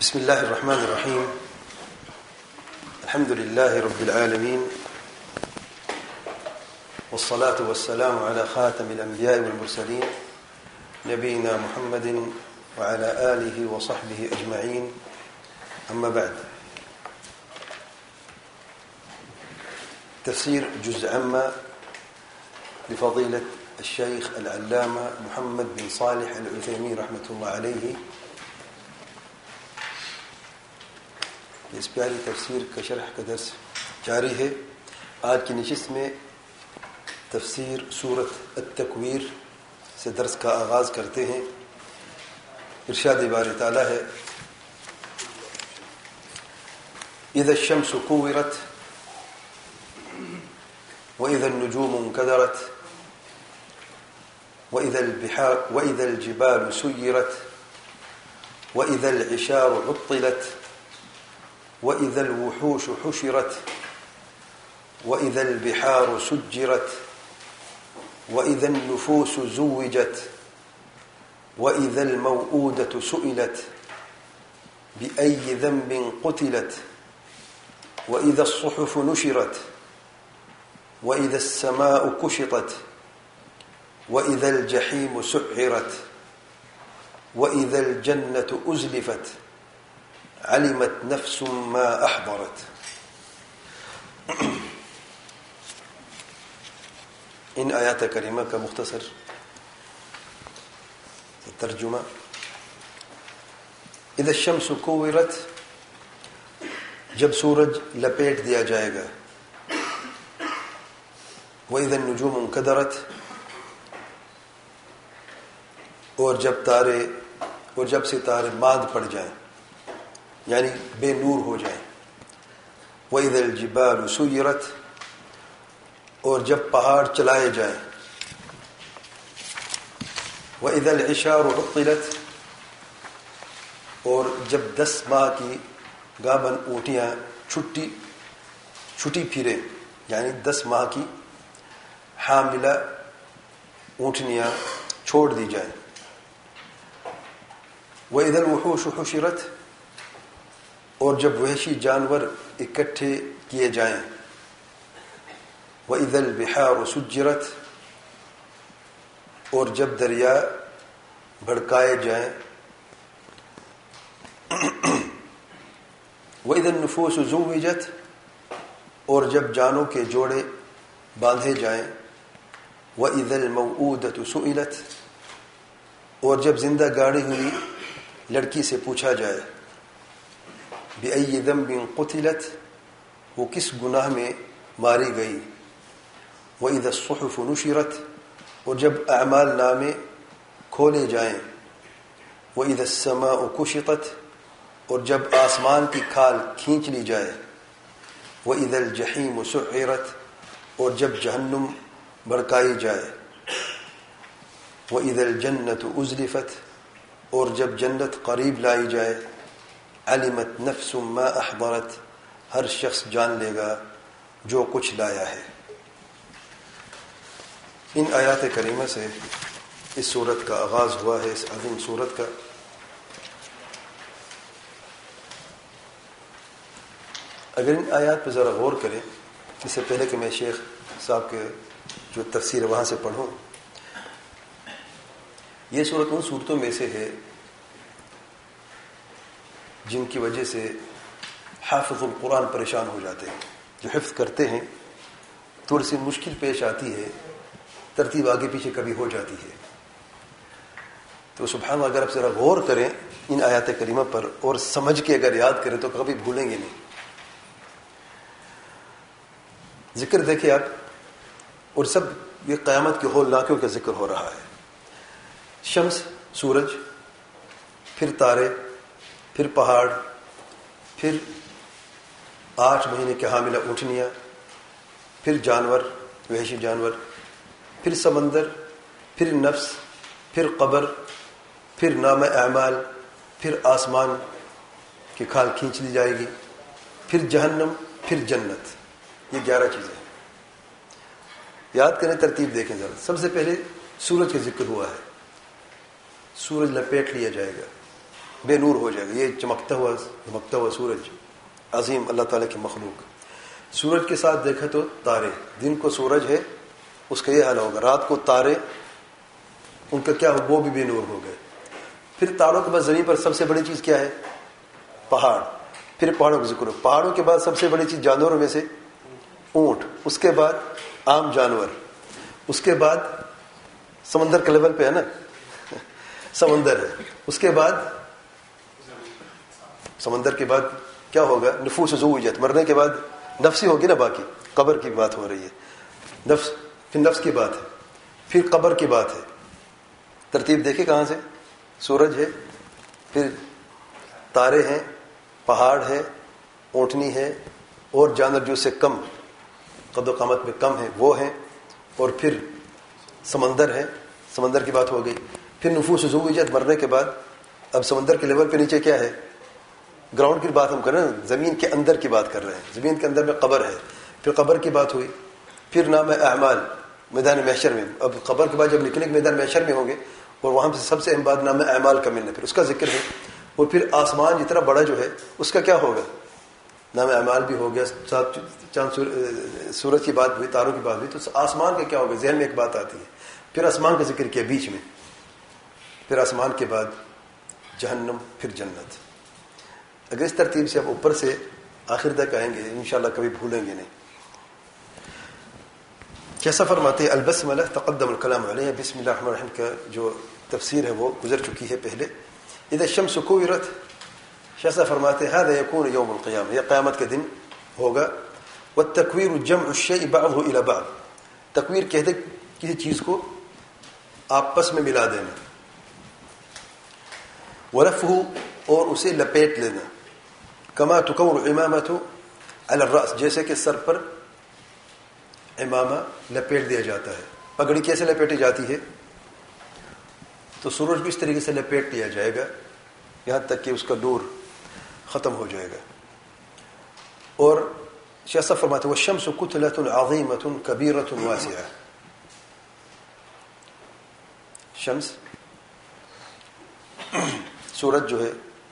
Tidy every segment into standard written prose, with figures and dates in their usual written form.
بسم الله الرحمن الرحيم. الحمد لله رب العالمين، والصلاة والسلام على خاتم الأنبياء والمرسلين نبينا محمد وعلى آله وصحبه أجمعين. أما بعد، تفسير جزء عما لفضيلة الشيخ العلامة محمد بن صالح العثيمين رحمة الله عليه. اس پیاری تفسیر کا شرح کا درس جاری ہے. آج کی نشست میں تفسیر سورۃ التکویر سے درس کا آغاز کرتے ہیں. ارشاد باری تعالی ہے: اذا الشمس كورت واذا النجوم انكدرت واذا الجبال سيرت واذا العشار عطلت وإذا الوحوش حشرت وإذا البحار سجرت وإذا النفوس زوجت وإذا الموءودة سئلت بأي ذنب قتلت وإذا الصحف نشرت وإذا السماء كشطت وإذا الجحيم سعرت وإذا الجنة أزلفت علمت نفس ما احضرت. ان آیات کریمہ کا مختصر ترجمہ: اذا الشمس كورت، جب سورج لپیٹ دیا جائے گا. واذا النجوم انكدرت، اور جب ستارے ماند پڑ جائیں یعنی بے نور ہو جائیں. وَإِذَا الْجِبَالُ سُيِّرَتْ، اور جب پہاڑ چلائے جائیں. وَإِذَا الْعِشَارُ عُطِّلَتْ، اور جب 10 ماہ کی گابن اونٹیاں چھٹی پھریں یعنی 10 ماہ کی حاملہ اونٹنیاں چھوڑ دی جائیں. وَإِذَا الْوُحُوشُ حُشِرَتْ، اور جب وحشی جانور اکٹھے کیے جائیں. وَإِذَا الْبِحَارُ سُجِّرَتْ، اور جب دریا بھڑکائے جائیں. وَإِذَا النُّفُوسُ زُوِّجَتْ، اور جب جانوں کے جوڑے باندھے جائیں. وَإِذَا الْمَوْءُودَةُ سُئِلَتْ، اور جب زندہ گاڑی ہوئی لڑکی سے پوچھا جائے. بِأَيِّ ذَنبٍ قُتِلَتْ، وہ کس گناہ میں ماری گئی. وَإِذَا الصُّحُفُ نُشِرَتْ، اور جب اعمال نامے کھولے جائیں. وَإِذَا السَّمَاءُ كُشِطَتْ، اور جب آسمان کی کھال کھینچ لی جائے. وَإِذَا الْجَحِيمُ سُعِّرَتْ، اور جب جہنم بھڑکائی جائے. وَإِذَا الْجَنَّةُ أُزْلِفَتْ، اور جب جنت قریب لائی جائے. علمت نفس ما احضرت، ہر شخص جان لے گا جو کچھ لایا ہے. ان آیات کریمہ سے اس سورت کا آغاز ہوا ہے، اس عظیم سورت کا. اگر ان آیات پہ ذرا غور کریں، اس سے پہلے کہ میں شیخ صاحب کے جو تفسیر وہاں سے پڑھوں، یہ سورت ان صورتوں میں سے ہے جن کی وجہ سے حافظ القرآن پریشان ہو جاتے ہیں. جو حفظ کرتے ہیں تھوڑی سی مشکل پیش آتی ہے، ترتیب آگے پیچھے کبھی ہو جاتی ہے. تو سبحان اللہ، اگر آپ ذرا غور کریں ان آیات کریمہ پر اور سمجھ کے اگر یاد کریں تو کبھی بھولیں گے نہیں. ذکر دیکھیں آپ، اور سب یہ قیامت کے ہولناکیوں کا ذکر ہو رہا ہے. شمس، سورج، پھر تارے، پھر پہاڑ، پھر 8 مہینے کے حاملہ اونٹنیاں، پھر جانور، وحشی جانور، پھر سمندر، پھر نفس، پھر قبر، پھر نامہ اعمال، پھر آسمان کی کھال کھینچ لی جائے گی، پھر جہنم، پھر جنت. یہ 11 چیزیں ہیں. یاد کریں، ترتیب دیکھیں ذرا. سب سے پہلے سورج کا ذکر ہوا ہے. سورج لپیٹ لیا جائے گا. بے نور ہو جائے گا. یہ چمکتا ہوا سورج عظیم اللہ تعالیٰ کی مخلوق. سورج کے ساتھ دیکھا تو تارے, دن کو سورج ہے اس کا یہ حال ہوگا, رات کو تارے ان کا کیا ہو, وہ بھی بے نور ہو گئے. پھر تاروں کے بعد زمین پر سب سے بڑی چیز کیا ہے؟ پہاڑ. پھر پہاڑوں کا ذکر ہو. پہاڑوں کے بعد سب سے بڑی چیز جانوروں میں سے اونٹ, اس کے بعد عام جانور, اس کے بعد سمندر کے لیول پہ ہے نا سمندر ہے, اس کے بعد سمندر کے بعد کیا ہوگا؟ نفوس زوجت, مرنے کے بعد نفس ہی ہوگی نا, باقی قبر کی بات ہو رہی ہے. نفس, پھر نفس کی بات ہے, پھر قبر کی بات ہے. ترتیب دیکھیں کہاں سے, سورج ہے, پھر تارے ہیں, پہاڑ ہے, اونٹنی ہے, اور جانور جو سے کم قد و قامت میں کم ہے وہ ہیں, اور پھر سمندر ہے, سمندر کی بات ہو گئی. پھر نفوس زوجت, مرنے کے بعد اب سمندر کے لیول پہ نیچے کیا ہے؟ گراؤنڈ کی بات ہم کر رہے ہیں, زمین کے اندر کی بات کر رہے ہیں. زمین کے اندر میں قبر ہے, پھر قبر کی بات ہوئی. پھر نام اعمال, میدان محشر میں. اب قبر کے بعد جب نکلنے کے میدان محشر میں ہوں گے, اور وہاں سے سب سے اہم بات نام اعمال کا ملنا, پھر اس کا ذکر ہے. اور پھر آسمان جتنا بڑا جو ہے اس کا کیا ہوگا؟ نام اعمال بھی ہو گیا, چاند سورج کی بات ہوئی, تاروں کی بات ہوئی, تو آسمان کا کیا ہوگا؟ ذہن میں ایک بات آتی ہے. پھر آسمان کا ذکر کیا بیچ میں, پھر آسمان کے بعد جہنم, پھر جنت. اگر اس ترتیب سے آپ اوپر سے آخر تک آئیں گے انشاءاللہ کبھی بھولیں گے نہیں. کیسا فرماتے ہیں؟ البسملہ تقدم الکلام علیہ, بسم اللہ الرحمن الرحیم کا جو تفسیر ہے وہ گزر چکی ہے پہلے. اذا الشمس کوورت, کیسا فرماتے ہیں؟ هذا يكون يوم القیامہ, یہ قیامت کے دن ہوگا. والتکویر جمع الشیء بعضه الى بعض, تکویر کہتے کسی چیز کو آپس میں ملا دینا. ورفعه, اور اسے لپیٹ لینا. کما تکور الامامۃ علی الراس, جیسے کہ سر پر امامہ لپیٹ دیا جاتا ہے. پگڑی کیسے لپیٹی جاتی ہے؟ تو سورج بھی اس طریقے سے لپیٹ لیا جائے گا یہاں تک کہ اس کا نور ختم ہو جائے گا. اور شیخ فرماتے ہیں والشمس کتلۃ عظیمۃ کبیرۃ واسعہ. شمس, سورج جو ہے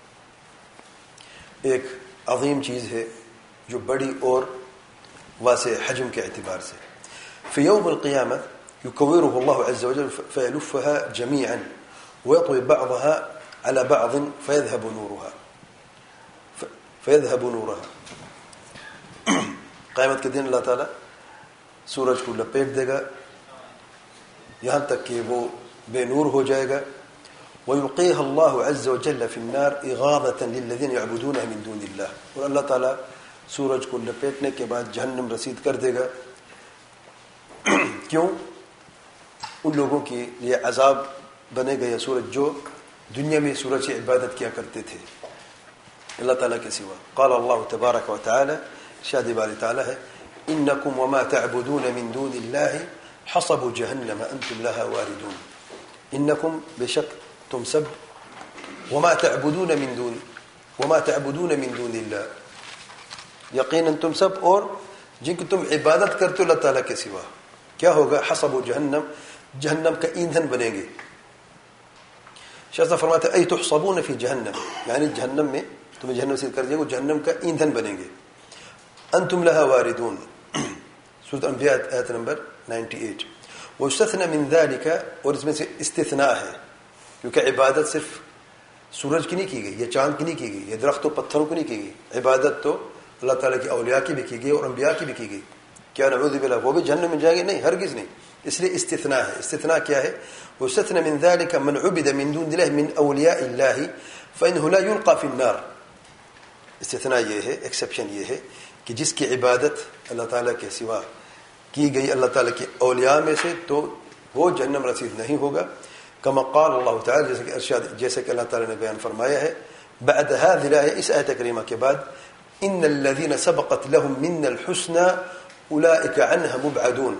ایک عظیم چیز ہے جو بڑی اور واسع حجم کے اعتبار سے. فی یوم القیامہ یکورہ اللہ عز وجل فیلفها جمیعا ویطوی بعضها على بعض فیذهب نورها. قیامت کے دن اللہ تعالی سورج کو لپیٹ دے گا یہاں تک کہ وہ بے نور ہو جائے گا. وَيُلْقِيهَا اللَّهُ عَزَّ وَجَلَّ فِي النَّارِ إِغَاظَةً لِلَّذِينَ يَعْبُدُونَهُ مِن دُونِ اللَّهِ. اور اللہ تعالیٰ سورج کو لپیٹنے کے بعد جہنم رسید کر دے گا. کیوں؟ ان لوگوں کے لیے عذاب بنے گا یہ سورج جو دنیا میں سورج کی عبادت کیا کرتے تھے اللہ تعالیٰ کے سوا. قال اللہ تبارک و تعالی, شاد باری تعالیٰ ہے, انکم وما تعبدون من دون اللہ حصب جہنم انتم لها واردون. انکم, بے شک تم سب, وما تعبدون من دون اللہ, یقیناً تم سب اور جن کی تم عبادت کرتے ہو اللہ تعالیٰ کے سوا, کیا ہوگا؟ حصب جہنم, جہنم کا ایندھن بنیں گے. شاہ فرماتے ہیں ای تحصبون فی جہنم, یعنی جہنم میں تمہیں جہنم سے کر دیا وہ جہنم کا ایندھن بنیں گے. انتم لها واردون, سورۃ انبیاء آیت نمبر 98. واستثنى من ذلك, اور اس میں سے استثناء ہے کیونکہ عبادت صرف سورج کی نہیں کی گئی, یہ چاند کی نہیں کی گئی, یہ درخت و پتھروں کی نہیں کی گئی. عبادت تو اللہ تعالیٰ کی اولیاء کی بھی کی گئی اور انبیاء کی بھی کی گئی. کیا نعوذ باللہ وہ بھی جہنم میں جائیں گے؟ نہیں, ہرگز نہیں. اس لیے استثناء ہے. استثناء کیا ہے؟ واستثنى من ذلك من عبد من دون الله من اولیاء اللہ فانه لا يلقى في النار. استثناء یہ ہے, ایکسیپشن یہ ہے کہ جس کی عبادت اللہ تعالیٰ کے سوا کی گئی اللہ تعالیٰ کے اولیاء میں سے تو وہ جہنم رسید نہیں ہوگا. کما قال اللہ تعالی, جیسے کہ ارشاد, جیسے کہ اللہ تعالیٰ نے بیان فرمایا ہے بعد هذه الآية, اس آیت کریمہ کے بعد, ان الذين سبقت لهم منا الحسنى اولئك عنها مبعدون.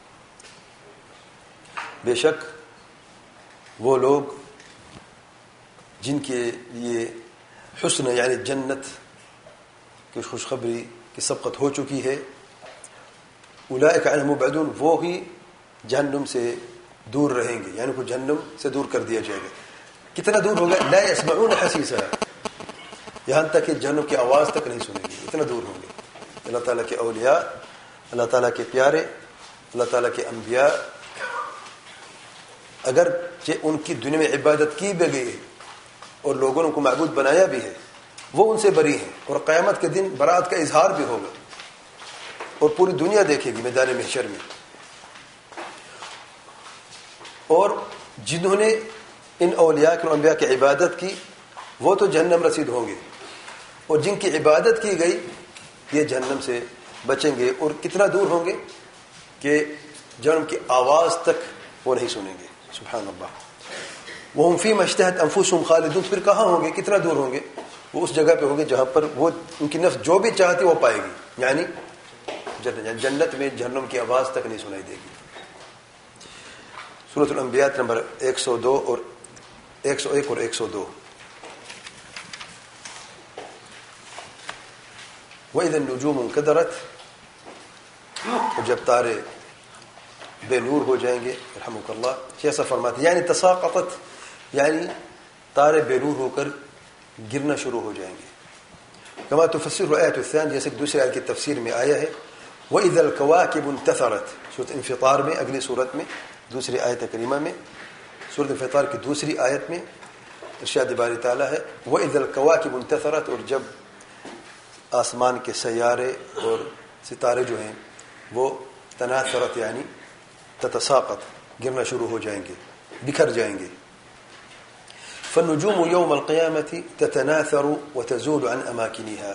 بے شک وہ لوگ جن کے لیے حسن یعنی جنت کی خوشخبری کی سبقت ہو چکی ہے, اولئک عنہ مبعدون, وہ ہی جہنم سے دور رہیں گے, یعنی کو جہنم سے دور کر دیا جائے گا. کتنا دور ہو گئے. لا يسمعون حسیسها، یہاں تک کہ جہنم کی آواز تک نہیں سنیں گے، اتنا دور ہوں گے. اللہ تعالیٰ کے اولیاء، اللہ تعالیٰ کے پیارے، اللہ تعالیٰ کے انبیاء، اگر ان کی دنیا میں عبادت کی بھی گئی ہے اور لوگوں نے ان کو معبود بنایا بھی ہے، وہ ان سے بری ہیں. اور قیامت کے دن برات کا اظہار بھی ہوگا اور پوری دنیا دیکھے گی میدان محشر میں. اور جنہوں نے ان اولیاء کے انبیاء کی عبادت کی وہ تو جہنم رسید ہوں گے، اور جن کی عبادت کی گئی یہ جہنم سے بچیں گے. اور کتنا دور ہوں گے کہ جہنم کی آواز تک وہ نہیں سنیں گے. سبحان اللہ. وَهُمْ فِيمَا اشْتَهَتْ أَنفُسُهُمْ خَالِدُونَ. پھر کہاں ہوں گے، کتنا دور ہوں گے؟ وہ اس جگہ پہ ہوں گے جہاں پر وہ ان کی نفس جو بھی چاہتی وہ پائے گی، یعنی جنت میں جہنم کی آواز تک نہیں سنائی دے گی. سورۃ الانبیاء نمبر 102 اور 101 اور 102. وَإِذَا النُّجُومُ انْكَدَرَتْ، اور جب تارے بے نور ہو جائیں گے. رحمک اللہ. ایسا فرماتے یعنی تساقطت، یعنی تارے بے نور ہو کر گرنا شروع ہو جائیں گے. کما تفسر الآیۃ الثانیہ، جیسے کہ دوسری آیت کی تفسیر میں آیا ہے. وَإِذَا الْكَوَاكِبُ انتثرت، سورۃ انفطار میں، اگلی سورت میں، دوسری آیت کریمہ میں، سورۃ انفطار کی دوسری آیت میں ارشاد باری تعالیٰ ہے وَإِذَا الْكَوَاكِبُ انتثرت، اور جب آسمان کے سیارے اور ستارے جو ہیں وہ تناثرت یعنی تتساقط، گرنا شروع ہو جائیں گے، بکھر جائیں گے. فالنجوم يوم القيامة تتناثر وتزول عن أماكنها.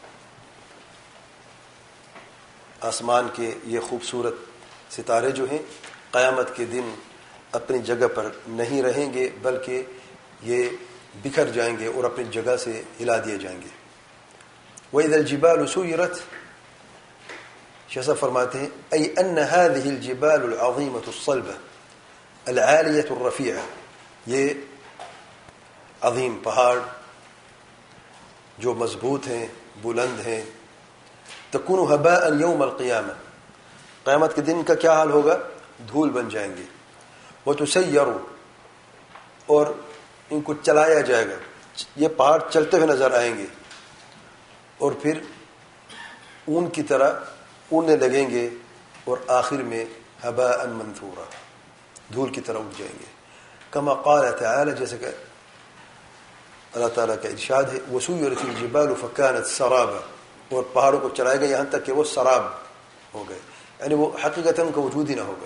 آسمان کے یہ خوبصورت ستارے جو ہیں قیامت کے دن اپنی جگہ پر نہیں رہیں گے، بلکہ یہ بکھر جائیں گے اور اپنی جگہ سے ہلا دیے جائیں گے. وَإِذَا الْجِبَالُ سُيِّرَتْ، شیخ فرماتے ہیں أي أن هذه الجبال العظيمة الصلبة العالية الرفيعة، یہ عظیم پہاڑ جو مضبوط ہیں، بلند ہیں، تکون هباء یوم القیامہ، قیامت کے دن کا کیا حال ہوگا؟ دھول بن جائیں گے. وتسیر، اور ان کو چلایا جائے گا، یہ پہاڑ چلتے ہوئے نظر آئیں گے اور پھر اون کی طرح اڑنے لگیں گے اور آخر میں هباء منثورا، دھول کی طرح اڑ جائیں گے. کما قال تعالی، جیسے کہ اللہ تعالیٰ کا ارشاد ہے وَسُيِّرَتِ الْجِبَالُ فَكَانَتْ سَرَابًا، اور پہاڑوں کو چلائے گئے یہاں تک کہ وہ سراب ہو گئے، یعنی وہ حقیقتاً ان کا وجود ہی نہ ہوگا.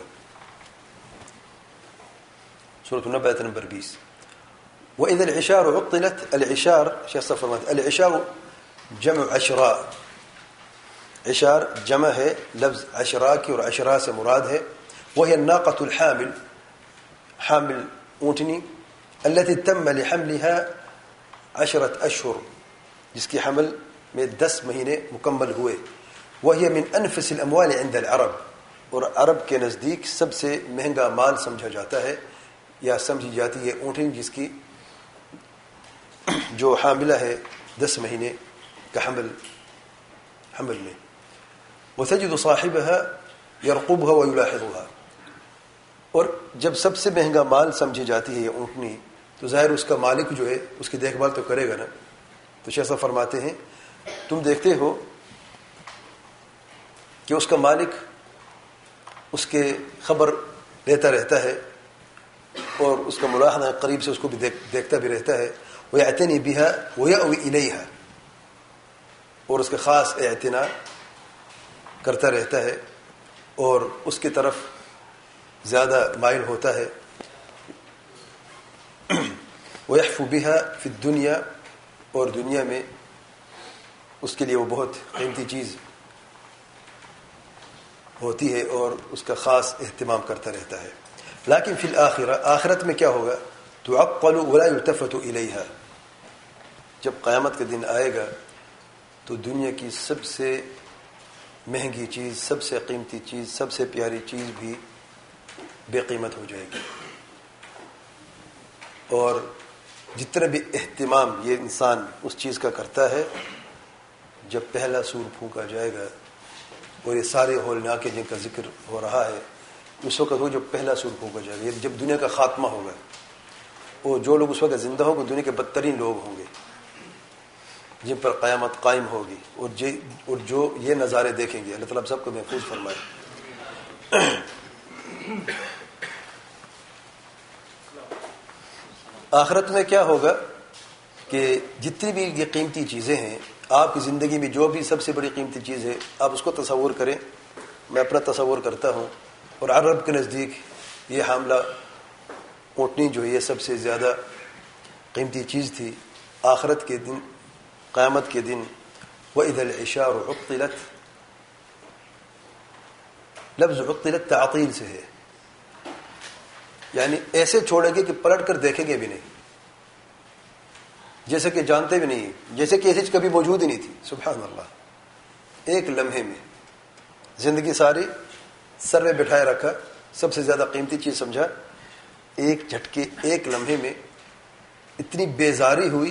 سورۃ النبأ نمبر 20. وَإِذَا الْعِشَارُ عُطِّلَتْ، العشار شیخ صاحب فرماتے العشار جمع عشراء، عشار جمع ہے لفظ عشراء کی، اور عشراء سے مراد ہے وهي الناقة الحامل، حامل اونٹنی، التي تم لحملها 10 اشہر، جس کی حمل میں 10 مہینے مکمل ہوئے. وهي من انفس الاموال عند العرب، اور عرب کے نزدیک سب سے مہنگا مال سمجھا جاتا ہے یا سمجھی جاتی ہے اونٹنی جس کی جو حاملہ ہے 10 مہینے کا حمل میں. وتجد صاحبها يرقبها ويلاحظها، اور جب سب سے مہنگا مال سمجھی جاتی ہے یہ اونٹنی تو ظاہر اس کا مالک جو ہے اس کی دیکھ بھال تو کرے گا نا. تو شیخ صاحب فرماتے ہیں تم دیکھتے ہو کہ اس کا مالک اس کے خبر لیتا رہتا ہے اور اس کا ملاحظہ قریب سے اس کو بھی دیکھتا بھی رہتا ہے. وَيَعْتَنِي بِهَا وَيَأْوِي إِلَيْهَا، اور اس کا خاص اعتناء کرتا رہتا ہے اور اس کی طرف زیادہ مائل ہوتا ہے. وَيَحْفُ بِهَا فِي الدُّنْيَا، اور دنیا میں اس کے لیے وہ بہت قیمتی چیز ہوتی ہے اور اس کا خاص اہتمام کرتا رہتا ہے. لیکن فی الآخرہ، آخرت میں کیا ہوگا؟ تُعَقَّلُ وَلَا يُلْتَفَتُ إِلَيْهَا، جب قیامت کا دن آئے گا تو دنیا کی سب سے مہنگی چیز، سب سے قیمتی چیز، سب سے پیاری چیز بھی بے قیمت ہو جائے گی. اور جتنا بھی اہتمام یہ انسان اس چیز کا کرتا ہے، جب پہلا سور پھونکا جائے گا اور یہ سارے ہولناکیں جن کا ذکر ہو رہا ہے، اس وقت وہ جب پہلا سور پھونکا جائے گا، جب دنیا کا خاتمہ ہوگا وہ جو لوگ اس وقت زندہ ہوں گے دنیا کے بدترین لوگ ہوں گے جن پر قیامت قائم ہوگی، اور جو یہ نظارے دیکھیں گے۔ اللہ تعالیٰ سب کو محفوظ فرمائے۔ آخرت میں کیا ہوگا کہ جتنی بھی یہ قیمتی چیزیں ہیں، آپ کی زندگی میں جو بھی سب سے بڑی قیمتی چیز ہے، آپ اس کو تصور کریں۔ میں اپنا تصور کرتا ہوں، اور عرب کے نزدیک یہ حاملہ اونٹنی جو ہے یہ سب سے زیادہ قیمتی چیز تھی۔ آخرت کے دن، قیامت کے دن، وَإِذَا الْعِشَارُ عُطِّلَتْ، لفظ عُطِّلَتْ تعطیل سے ہے، یعنی ایسے چھوڑیں گے کہ پلٹ کر دیکھیں گے بھی نہیں، جیسے کہ جانتے بھی نہیں، جیسے کہ ایسی چیز کبھی موجود ہی نہیں تھی۔ سبحان اللہ، ایک لمحے میں زندگی ساری سر میں بٹھائے رکھا، سب سے زیادہ قیمتی چیز سمجھا، ایک جھٹکے، ایک لمحے میں اتنی بیزاری ہوئی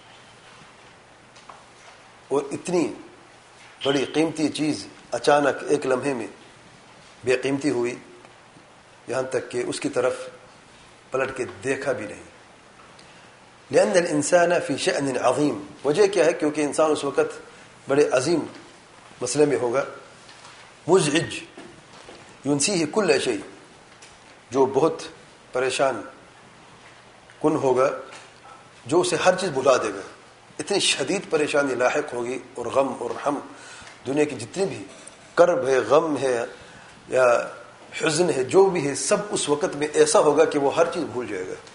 اور اتنی بڑی قیمتی چیز اچانک ایک لمحے میں بے قیمتی ہوئی، یہاں تک کہ اس کی طرف پلٹ کے دیکھا بھی نہیں۔ لأن الإنسان في شأن عظیم، وجہ کیا ہے؟ کیونکہ انسان اس وقت بڑے عظیم مسئلے میں ہوگا، مزعج ينسيه كل شيء، جو بہت پریشان کن ہوگا، جو اسے ہر چیز بھلا دے گا۔ اتنی شدید پریشانی لاحق ہوگی، اور غم اور ہم دنیا کی جتنی بھی کرب ہے، غم ہے یا حزن ہے، جو بھی ہے، سب اس وقت میں ایسا ہوگا کہ وہ ہر چیز بھول جائے گا۔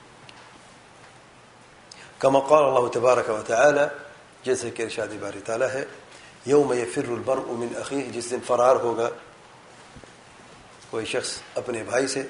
کما قال اللہ تبارک و تعالی، جیسے کہ ارشاد باری تعالی ہے، یوم یفر المرء من اخیہ، جس دن فرار ہوگا کوئی شخص اپنے بھائی سے،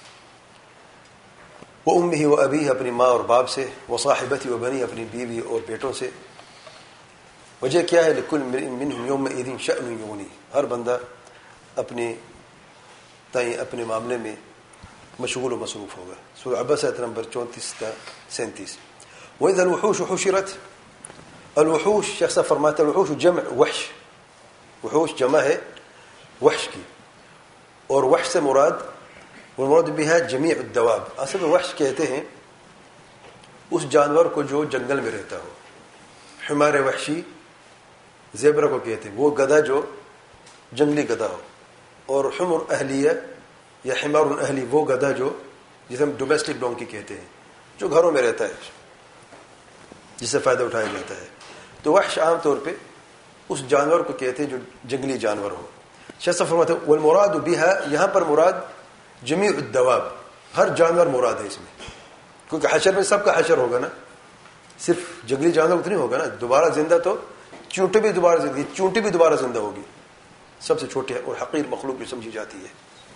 وامہ و ابیہ، اپنی ماں اور باپ سے، وصاحبتہ و بنیہ، اپنی بیوی اور بیٹوں سے۔ وجہ کیا ہے؟ لکل امرئ منہم یومئذ شأن یغنیہ، ہر بندہ اپنے اپنے معاملے میں مشغول و مصروف ہوگا۔ سورہ عبس آیت نمبر 34 تا 37۔ وَإِذَا الْوُحُوشُ حُشِرَتْ، الوحوش شخص فرماتا ہے الوحوش جمع وحش، وحوش جمع ہے وحش کی، اور وحش سے مراد والمراد بها جمیع الدواب، اصل میں وحش کہتے ہیں اس جانور کو جو جنگل میں رہتا ہو۔ حمار وحشی زیبرا کو کہتے ہیں، وہ گدھا جو جنگلی گدھا ہو، اور حمر اہلیہ یا حمار اہلی وہ گدھا جو جسے ہم ڈومیسٹک ڈونکی کہتے ہیں، جو گھروں میں رہتا ہے، جس سے فائدہ اٹھایا جاتا ہے۔ تو وحش عام طور پہ اس جانور کو کہتے ہیں جو جنگلی جانور ہو۔ شخص فرماتے ہیں والمراد بها، یہاں پر مراد جمیع الدواب، ہر جانور مراد ہے اس میں، کیونکہ حشر میں سب کا حشر ہوگا نا، صرف جنگلی جانور اتنی ہوگا نا، دوبارہ زندہ تو چونٹی بھی دوبارہ زندگی، چونٹی بھی دوبارہ زندہ ہوگی، سب سے چھوٹی اور حقیر مخلوق بھی سمجھی جاتی ہے۔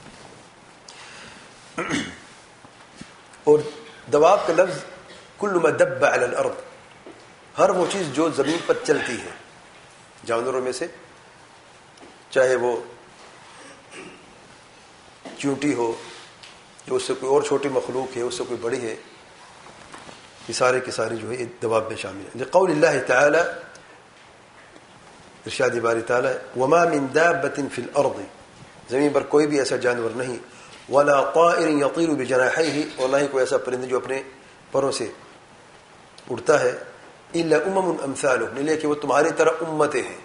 اور دواب کا لفظ کل ما دب علی الارض، ہر وہ چیز جو زمین پر چلتی ہے جانوروں میں سے، چاہے وہ چونٹی ہو، جو اس سے کوئی اور چھوٹی مخلوق ہے، اس سے کوئی بڑی ہے، یہ سارے کے سارے جو ہے دواب میں شامل ہیں۔ لقول اللہ تعالی، ارشاد باری تعالی، وما من دابۃ فی الارض، زمین پر کوئی بھی ایسا جانور نہیں، ولا طائر یطیر بجناحیہ، اور نہ ہی کوئی ایسا پرندہ جو اپنے پروں سے اڑتا ہے، الا امم امثالکم، نہیں کہ وہ تمہاری طرح امتیں ہیں۔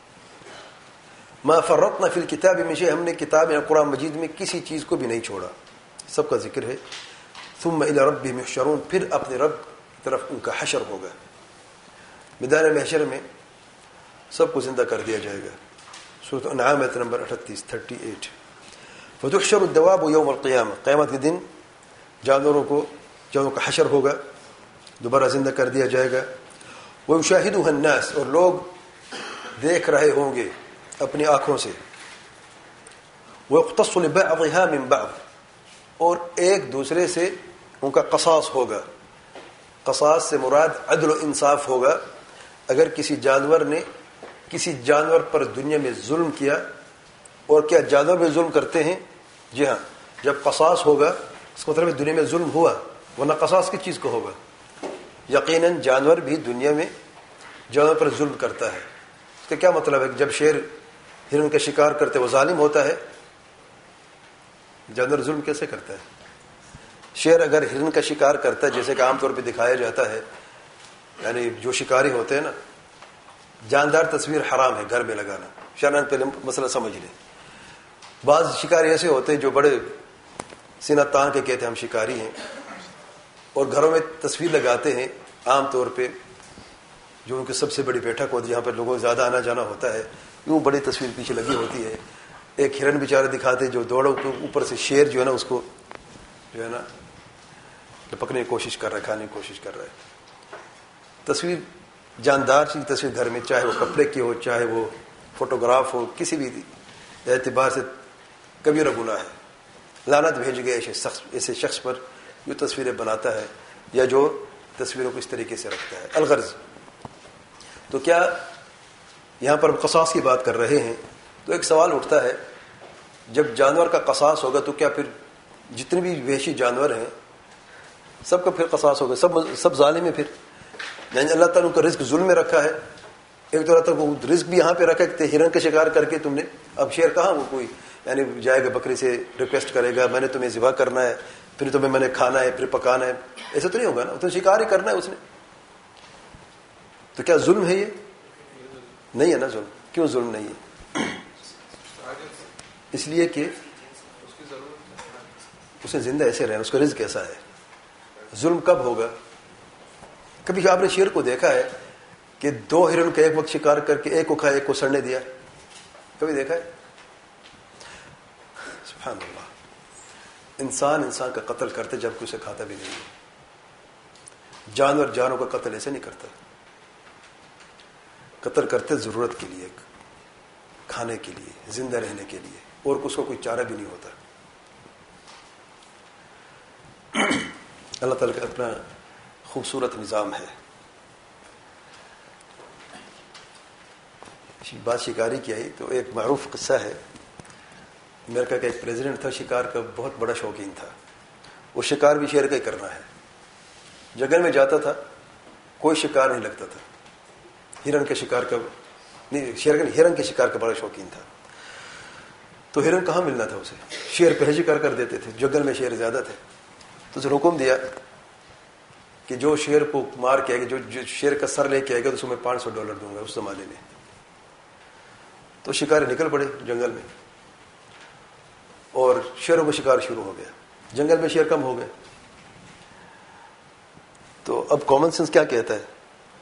ما فرطنا فی الکتاب من شیء، ہم نے کتاب قرآن مجید میں کسی چیز کو بھی نہیں چھوڑا، سب کا ذکر ہے۔ ثم الی ربہم یحشرون، پھر اپنے رب کی طرف ان کا حشر ہوگا، میدان محشر میں سب کو زندہ کر دیا جائے گا۔ سورۃ انعام آیت نمبر 38۔ فتحشر الدواب یوم القیامہ، قیامت کے دن جانوروں کا حشر ہوگا، دوبارہ زندہ کر دیا جائے گا۔ ویشاہدها الناس، اور لوگ دیکھ رہے ہوں گے اپنی آنکھوں سے۔ ويقتص لبعضها من بعض، اور ایک دوسرے سے ان کا قصاص ہوگا۔ قصاص سے مراد عدل و انصاف ہوگا۔ اگر کسی جانور نے کسی جانور پر دنیا میں ظلم کیا، اور کیا جانور میں ظلم کرتے ہیں؟ جی ہاں، جب قصاص ہوگا اس کا مطلب ہے دنیا میں ظلم ہوا، ورنہ قصاص کس چیز کو ہوگا؟ یقیناً جانور بھی دنیا میں جانور پر ظلم کرتا ہے۔ اس کا کیا مطلب ہے کہ جب شیر ہرن کا شکار کرتے وہ ظالم ہوتا ہے؟ جانور ظلم کیسے کرتا ہے؟ شیر اگر ہرن کا شکار کرتا ہے، جیسے کہ عام طور پہ دکھایا جاتا ہے، یعنی جو شکاری ہوتے ہیں نا، جاندار تصویر حرام ہے گھر میں لگانا. شرعاً پہلے مسئلہ سمجھ لیں. بعض شکاری ایسے ہوتے ہیں جو بڑے سینہ تان کے کہتے ہیں ہم شکاری ہیں، اور گھروں میں تصویر لگاتے ہیں عام طور پہ، جو ان کی سب سے بڑی بیٹھک ہوتی ہے جہاں پر لوگوں کو زیادہ آنا جانا ہوتا ہے، یوں بڑی تصویر پیچھے لگی ہوتی ہے. ایک ہرن بیچارہ دکھاتے جو دوڑا اوپر سے شیر جو ہے نا اس کو جو ہے نا پکڑنے کی کوشش کر رہا ہے، کھانے کی کوشش کر رہا ہے. تصویر جاندار چیز تصویر گھر میں، چاہے وہ کپڑے کی ہو، چاہے وہ فوٹوگراف ہو، کسی بھی اعتبار سے کبیرہ گناہ ہے. لعنت بھیج گئے ایسے شخص پر جو تصویریں بناتا ہے یا جو تصویروں کو اس طریقے سے رکھتا ہے. الغرض، تو کیا یہاں پر قصاص کی بات کر رہے ہیں تو ایک سوال اٹھتا ہے، جب جانور کا قصاص ہوگا تو کیا پھر جتنے بھی وحشی جانور ہیں سب کا پھر قصاص ہوگا؟ سب ظالم ہیں پھر؟ یعنی اللہ تعالیٰ نے کا رزق ظلم میں رکھا ہے. ایک طرح تک وہ رزق بھی یہاں پہ رکھا ہے، ہرن کا شکار کر کے تم نے. اب شیر کہاں وہ کوئی یعنی جائے گا بکری سے ریکویسٹ کرے گا میں نے تمہیں ذبح کرنا ہے، پھر تمہیں میں نے کھانا ہے، پھر پکانا ہے، ایسا تو نہیں ہوگا نا. تو شکار ہی کرنا ہے اس نے. تو کیا ظلم ہے یہ؟ نہیں ہے نا ظلم. کیوں ظلم نہیں ہے؟ اس لیے کہ اسے زندہ ایسے رہنا، اس کا رزق کیسا ہے. ظلم کب ہوگا؟ کبھی آپ نے شیر کو دیکھا ہے کہ دو ہرن کا ایک وقت شکار کر کے ایک کو کھایا ایک کو سڑنے دیا؟ کبھی دیکھا ہے؟ سبحان اللہ. انسان کا قتل کرتے جبکہ اسے کھاتا بھی نہیں ہے. جانوروں کا قتل ایسے نہیں کرتا. قتل کرتے ضرورت کے لیے، کھانے کے لیے، زندہ رہنے کے لیے، اور اس کو کوئی چارہ بھی نہیں ہوتا. اللہ تعالیٰ کا اپنا خوبصورت نظام ہے. بات شکاری کی آئی تو ایک معروف قصہ ہے. امریکہ کا ایک پریزیڈنٹ تھا، شکار کا بہت بڑا شوقین تھا. وہ شکار بھی شیر کا ہی کرنا ہے. جنگل میں جاتا تھا، کوئی شکار نہیں لگتا تھا. ہرن کے شکار کا نہیں، ہرن کے شکار کا بڑا شوقین تھا. تو ہرن کہاں ملنا تھا اسے؟ شیر پہ شکار کر دیتے تھے. جنگل میں شیر زیادہ تھے. تو اسے حکم دیا کہ جو شیر کو مار کے آئے گا، جو شیر کا سر لے کے آئے گا تو اسے میں $500 دوں گا. اس زمانے میں تو شکاری نکل پڑے جنگل میں، اور شیروں کا شکار شروع ہو گیا. جنگل میں شیر کم ہو گئے. تو اب کامن سینس کیا کہتا ہے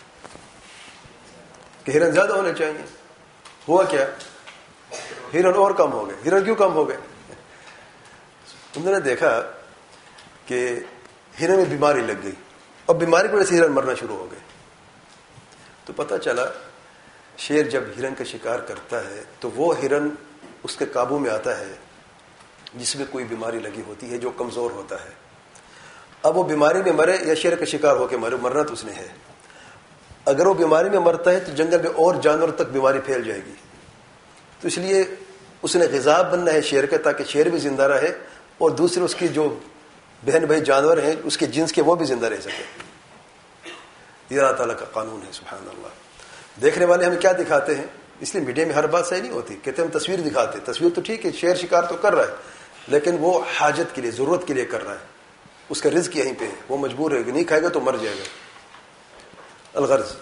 کہ ہرن زیادہ ہونے چاہیے. ہوا کیا؟ ہرن اور کم ہو گئے. ہرن کیوں کم ہو گئے؟ انہوں نے دیکھا کہ ہرن میں بیماری لگ گئی. اب بیماری کی وجہ سے ہرن مرنا شروع ہو گئے. تو پتہ چلا شیر جب ہرن کا شکار کرتا ہے تو وہ ہرن اس کے قابو میں آتا ہے جس میں کوئی بیماری لگی ہوتی ہے، جو کمزور ہوتا ہے. اب وہ بیماری میں مرے یا شیر کا شکار ہو کے مرے، مرنا تو اس نے ہے. اگر وہ بیماری میں مرتا ہے تو جنگل میں اور جانوروں تک بیماری پھیل جائے گی. تو اس لیے اس نے غذا بننا ہے شیر کا، تاکہ شیر بھی زندہ رہے اور دوسرے اس کی جو بہن بھائی جانور ہیں اس کے جنس کے وہ بھی زندہ رہ سکے. یہ اللہ تعالیٰ کا قانون ہے. سبحان اللہ. دیکھنے والے ہمیں کیا دکھاتے ہیں؟ اس لیے میڈیا میں ہر بات صحیح نہیں ہوتی. کہتے ہیں ہم تصویر دکھاتے. تصویر تو ٹھیک ہے، شیر شکار تو کر رہا ہے، لیکن وہ حاجت کے لیے، ضرورت کے لیے کر رہا ہے. اس کا رزق یہیں پہ ہے. وہ مجبور ہے کہ نہیں کھائے گا تو مر جائے گا. الغرض،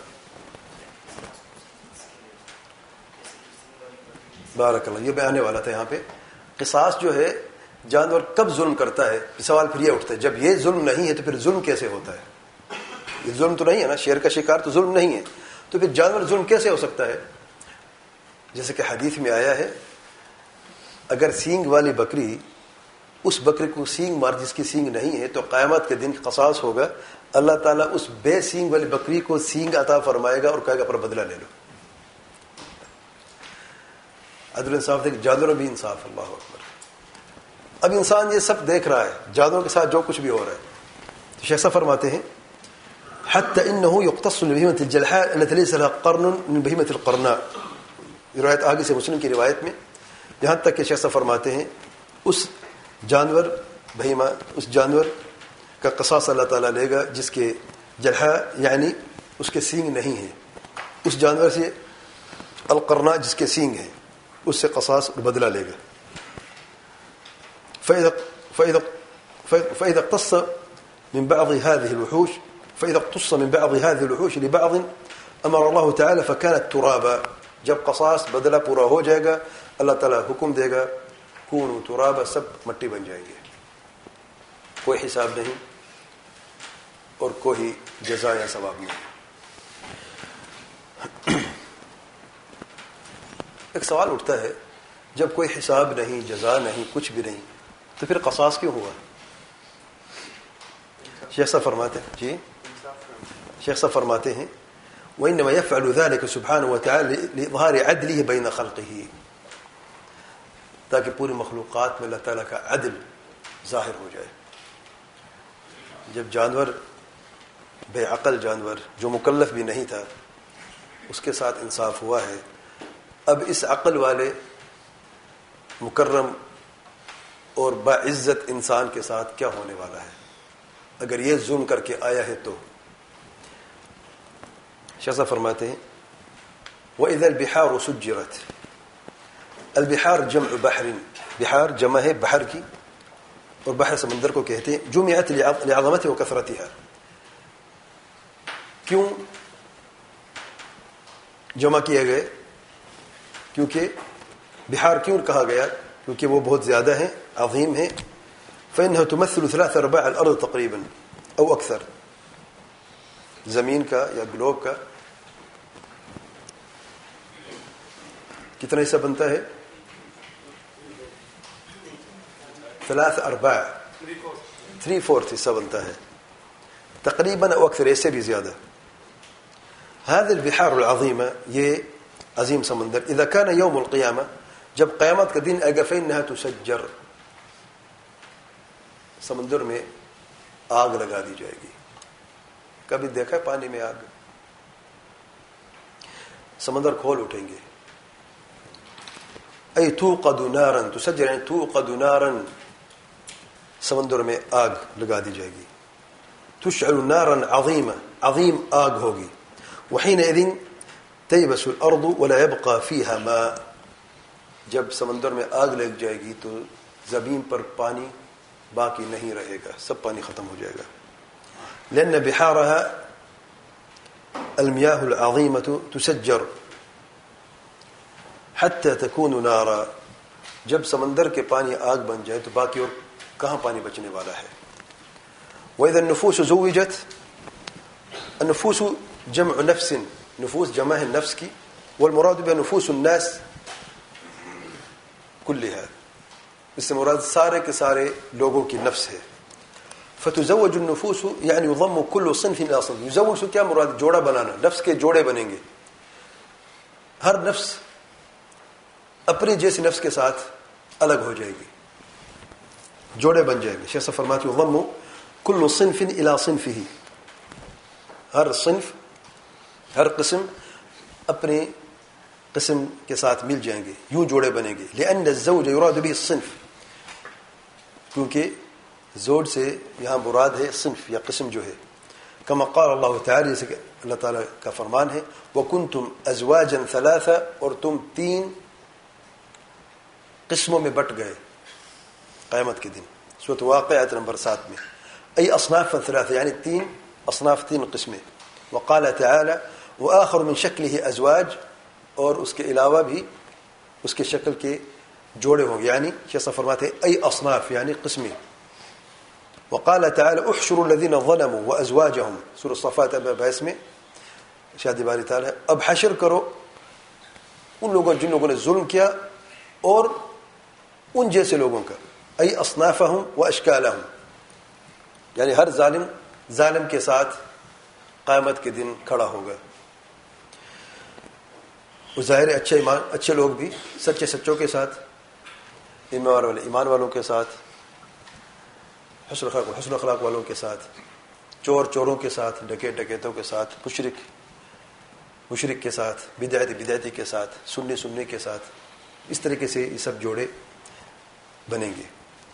بارک اللہ، یہ بیانے والا تھا یہاں پہ. قصاص جو ہے، جانور کب ظلم کرتا ہے؟ سوال پھر یہ اٹھتا ہے جب یہ ظلم نہیں ہے تو پھر ظلم کیسے ہوتا ہے؟ یہ ظلم تو نہیں ہے نا. شیر کا شکار تو ظلم نہیں ہے، تو پھر جانور ظلم کیسے ہو سکتا ہے؟ جیسے کہ حدیث میں آیا ہے، اگر سینگ والی بکری اس بکری کو سینگ مار جس کی سینگ نہیں ہے تو قیامت کے دن قصاص ہوگا. اللہ تعالیٰ اس بے سینگ والی بکری کو سینگ عطا فرمائے گا اور کہے گا پر بدلہ لے لو. عدل انصاف دیکھ، جانوروں بھی انصاف. اللہ اکبر. اب انسان یہ سب دیکھ رہا ہے، جانوروں کے ساتھ جو کچھ بھی ہو رہا ہے. تو شیخ صاحب فرماتے ہیں حتى انه يقتص ببهيمة الجلحاء التي ليس لها قرن من بهيمة القرناء. روایت آگے سے مسلم کی روایت میں یہاں تک کہ شیخ صاحب فرماتے ہیں اس جانور بہیمہ، اس جانور کا قصاص اللہ تعالیٰ لے گا جس کے جلحاء یعنی اس کے سینگ نہیں ہیں. اس جانور سے القرناء جس کے سینگ ہیں اس سے قصاص بدلہ لے گا. فإذا اقتص من بعض هذه الوحوش لبعض امر اللہ تعالی فكانت ترابا. جب قصاص بدلہ پورا ہو جائے گا اللہ تعالیٰ حکم دے گا کونوا ترابا، سب مٹی بن جائیں گے، کوئی حساب نہیں اور کوئی جزا یا ثواب نہیں. ایک سوال اٹھتا ہے جب کوئی حساب نہیں، جزا نہیں، کچھ بھی نہیں، تو پھر قصاص کیوں ہوا؟ شیخ صاحب فرماتے ہیں جی شیخ صاحب فرماتے ہیں وإنما يفعل ذلك سبحانه وتعالى لإظهار عدله بين خلقه، تاکہ پوری مخلوقات میں اللہ تعالیٰ کا عدل ظاہر ہو جائے. جب جانور، بے عقل جانور جو مکلف بھی نہیں تھا، اس کے ساتھ انصاف ہوا ہے، اب اس عقل والے مکرم اور باعزت انسان کے ساتھ کیا ہونے والا ہے اگر یہ ظلم کر کے آیا ہے تو. شیخ صاحب فرماتے ہیں وَإِذَا الْبِحَارُ سُجِّرَتْ. البحار جمع بحر، بحار جمع ہے بحر کی، اور بحر سمندر کو کہتے ہیں. جمعت لعظمتها وكثرتها. کیوں جمع کیے گئے؟ کیونکہ بحار کیوں کہا گیا؟ کیونکہ وہ بہت زیادہ ہیں، عظیم ہیں. فإنها تمثل 3/4 الأرض تقریبا او اکثر. زمین کا یا گلوب کا کتنا حصہ بنتا ہے؟ 3/4 حصہ بنتا ہے تقریباً او اکثر، ایسے بھی زیادہ. هذه البحار العظیمہ، یہ عظیم سمندر، اذا كان يوم القیامہ، جب قیامت کا دن آئے گا، فإنها تسجر، سمندر میں آگ لگا دی جائے گی. کبھی دیکھا ہے پانی میں آگ؟ سمندر کھول اٹھیں گے. ای توقد نارا، تسجر یعنی توقد نارا، سمندر میں آگ لگا دی جائے گی. تشعل نارا عظیمہ، عظیم آگ ہوگی. وحینئذ تیبس الارض ولا يبقى فيها ماء، جب سمندر میں آگ لگ جائے گی تو زمین پر پانی باقی نہیں رہے گا، سب پانی ختم ہو جائے گا. لأن بحارها المياه العظيمة تسجر حتى تكون نارا، جب سمندر کے پانی آگ بن جائے تو باقی اور کہاں پانی بچنے والا ہے. وإذا النفوس زوجت، النفوس جمع نفس، نفوس جمع ہے نفس کی، والمراد بها نفوس الناس كلها، اس سے مراد سارے کے سارے لوگوں کی نفس ہے. فتزوج النفوس یعنی يضم كل صنف الى صنف. يزوج سے کیا مراد؟ جوڑا بنانا، نفس کے جوڑے بنیں گے. ہر نفس اپنی جیسی نفس کے ساتھ الگ ہو جائے گی، جوڑے بن جائیں گے. شیخ صاحب فرماتے ہیں يضم كل صنف الى صنفه، ہر صنف، ہر قسم اپنے قسم کے ساتھ مل جائیں گے، یوں جوڑے بنیں گے. لأن الزوج يراد به الصنف، کیونکہ زوج سے یہاں مراد ہے صنف یا قسم جو ہے. کما قال اللہ تعالی، جیسے کہ اللہ تعالیٰ کا فرمان ہے وَكُنْتُمْ أَزْوَاجًا ثَلَاثًا، اور تم 3 قسموں میں بٹ گئے قیامت کے دن. سورۃ واقعہ آیت نمبر 7 میں. ای اصناف ثلاثہ، یعنی 3 اصناف، 3 قسمیں. وقال تعالی وآخر من شکلہ ازواج، اور اس کے علاوہ بھی اس کے شکل کے جوڑے ہوں گے، یعنی شیخ فرماتے ہیں ای اصناف یعنی قسمیں. وقال تعالی احشروا الذین ظلموا وازواجهم، سورۃ الصفات 22 میں شادی باری تعالی اب حشر کرو ان لوگوں جن لوگوں نے ظلم کیا اور ان جیسے لوگوں کا. ای اصنافهم واشکالهم، یعنی ہر ظالم کے ساتھ قیامت کے دن کھڑا ہوگا. وہ ظاہر اچھے لوگ بھی سچوں کے ساتھ، ایمان والوں کے ساتھ، حسن اخلاق والوں کے ساتھ، چوروں کے ساتھ، ڈکیتوں کے ساتھ، مشرک کے ساتھ، بدعتی کے ساتھ، سنی کے ساتھ. اس طریقے سے یہ سب جوڑے بنیں گے.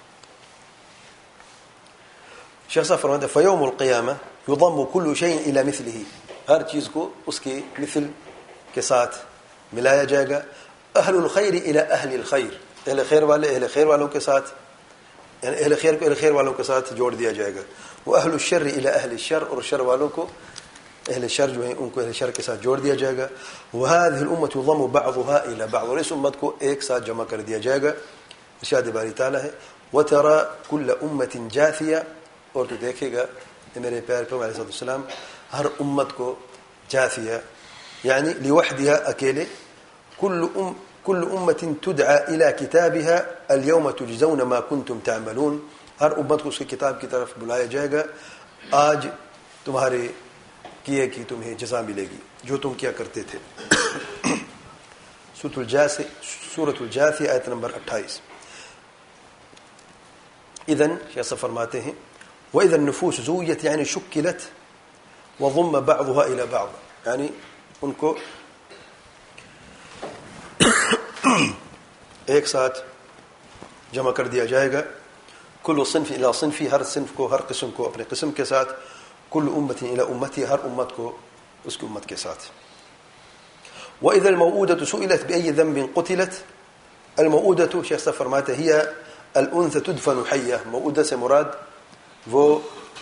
شیخ صاحب فرماتے ہیں فیوم القیامہ یضم کل شیء الی مثلہ، ہر چیز کو اس کے مثل کے ساتھ ملایا جائے گا. اہل الخیر الی اہل الخیر، اہل خیر والے اہل خیر والوں کے ساتھ، یعنی اہل خیر کو اہل خیر والوں کے ساتھ جوڑ دیا جائے گا. وَأَهْلُ الشَّرِّ إِلَى أَهْلِ الشَّرِّ, اور شر والوں کو اہل شر جو ہیں ان کو اہل شر کے ساتھ جوڑ دیا جائے گا. وَهَذِهِ الْأُمَّةُ يُضَمُّ بَعْضُهَا إِلَى بَعْضٍ, اور اس امت کو ایک ساتھ جمع کر دیا جائے گا. ارشاد باری تعالیٰ ہے وَتَرَى كُلَّ أُمَّةٍ جَاثِيَةٍ, اور تو دیکھے گا میرے پیارے پیغمبر علیہ السلام ہر امت کو جاثیہ یعنی لوحدها اکیلے, كل أمة تدعى إلى كتابها اليوم تجزون ما كنتم تعملون, ہر امت کو اس کی کتاب کی طرف بلایا جائے گا آج تمہارے کیے کی تمہیں جزا ملے گی جو تم کیا کرتے تھے. سورۃ الجاثیہ آیت نمبر 28. اذن شیخ فرماتے ہیں وَإِذَا النُّفُوسُ زُوِّيَتْ یعنی شُكِّلَتْ وَضُمَّ بَعْضُهَا إِلَى بَعْضٍ, یعنی ان کو ایک ساتھ جمع کر دیا جائے گا. کل صنف الی صنفی, ہر صنف کو ہر قسم کو اپنے قسم کے ساتھ. کل امت الی امتی, ہر امت کو اس کی امت کے ساتھ. وَإِذَا الْمَوْءُودَةُ سُئِلَتْ بِأَيِّ ذَنبٍ قُتِلَتْ, الموءودة شیخ صاحب فرماتے ہیں ہی الانثى تدفن حیہ, موءودہ سے مراد وہ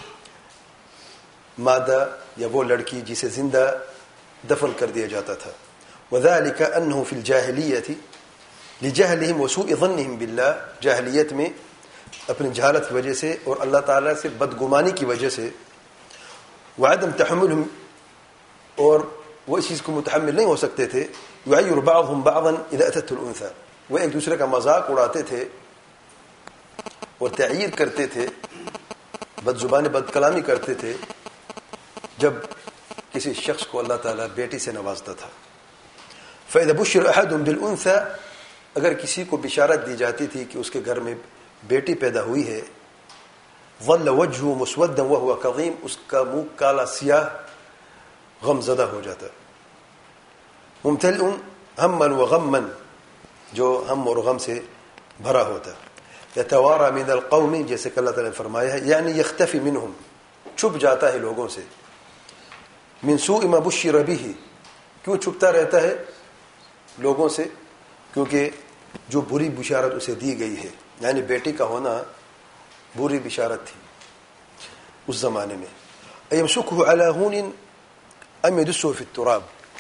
مادہ یا وہ لڑکی جسے زندہ دفن کر دیا جاتا تھا. وذلك انه في الجاهليه لجهلهم وسوء ظنهم بالله, جاہلیت میں اپنی جہالت کی وجہ سے اور اللہ تعالیٰ سے بدگمانی کی وجہ سے. وعدم تحملهم, اور وہ اس چیز کو متحمل نہیں ہو سکتے تھے. يعير بعضهم بعضا اذا اتت الانثى, وہ ایک دوسرے کا مذاق اڑاتے تھے اور تعیر کرتے تھے, بد زبانی بد کلامی کرتے تھے جب کسی شخص کو اللہ تعالیٰ بیٹی سے نوازتا تھا. فَإِذَا بُشِّرَ أَحَدٌ بِالْأُنثَى, اگر کسی کو بشارت دی جاتی تھی کہ اس کے گھر میں بیٹی پیدا ہوئی ہے, ظَلَّ وَجْهُ مُسْوَدًّا وَهُوَ كَظِيمٌ, اس کا منہ کالا سیاہ غم زدہ ہو جاتا. مُمْتَلِئٌ هَمًّا وَغَمًّا, جو ہم اور غم سے بھرا ہوتا. يَتَوَارَى مِنَ الْقَوْمِ, جیسے کہ اللہ تعالیٰ نے فرمایا ہے, یعنی يَخْتَفِي مِنْهُمْ, چھپ جاتا ہے لوگوں سے. مِنْ سُوءِ مَا بُشِّرَ بِهِ, کیوں چھپتا رہتا ہے لوگوں سے؟ کیونکہ جو بری بشارت اسے دی گئی ہے, یعنی بیٹی کا ہونا بری بشارت تھی اس زمانے میں. اَيَمْسُكُهُ عَلَى هُونٍ أَمْ يَدُسُّهُ فِي التُّرَابِ,